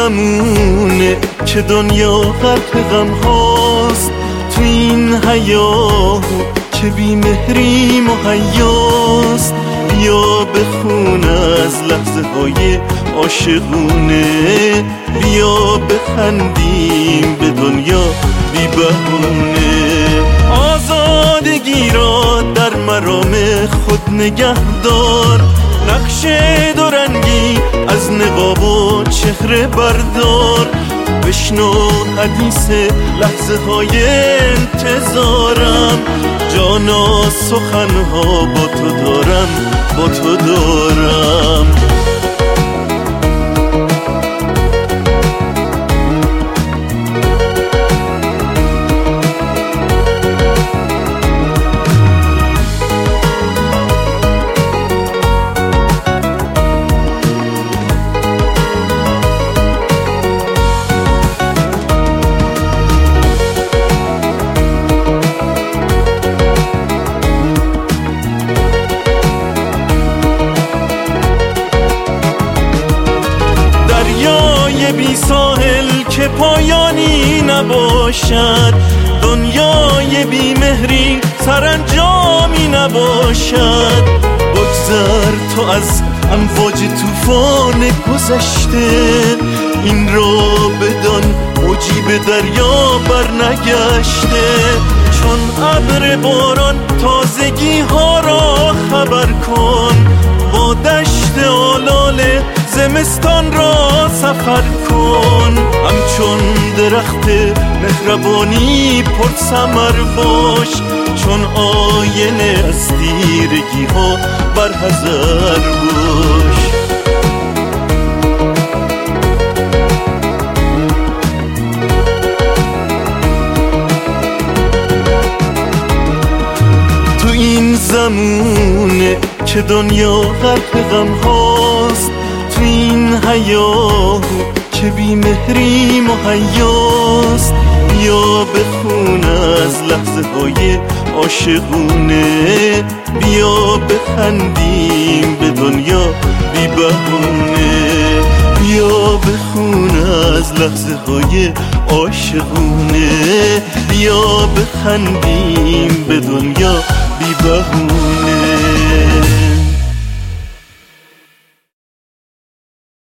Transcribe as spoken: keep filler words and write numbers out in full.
زمونه که دنیا غرق غم هاست، تو این حیاهو که بی مهری مهیاست. بیا بخون از لحظه های عاشقونه، بیا بخندیم به دنیا بی بهونه. آزادگی را در مرام خود نگه دار، نقش دورنگی از نقاب و چهره بردار. بشنو حدیث لحظه های انتظارم، جانا سخنها با تو دارم، با تو دارم. بی ساحل که پایانی نباشد، دنیای بی مهری سرانجامی نباشد. بگذر تو از امواج طوفان گذشته، این را بدان موجی به دریا برنگشته. چون ابر باران تازگی ها را خبر کن، با دشت آلاله زمستان را سفر کن. همچون درخت مهربانی پر ثمر باش، چون آینه از تیرگی ها برحذر باش. تو این زمونه که دنیا غرق غم هاست، تو این حیاهو که بی مهری مهیاست. بیا بخون از لحظه های عاشقونه، بیا بخندیم به دنیا بی بهونه. بیا بخون از لحظه های عاشقونه، بیا بخندیم به دنیا بی بهونه.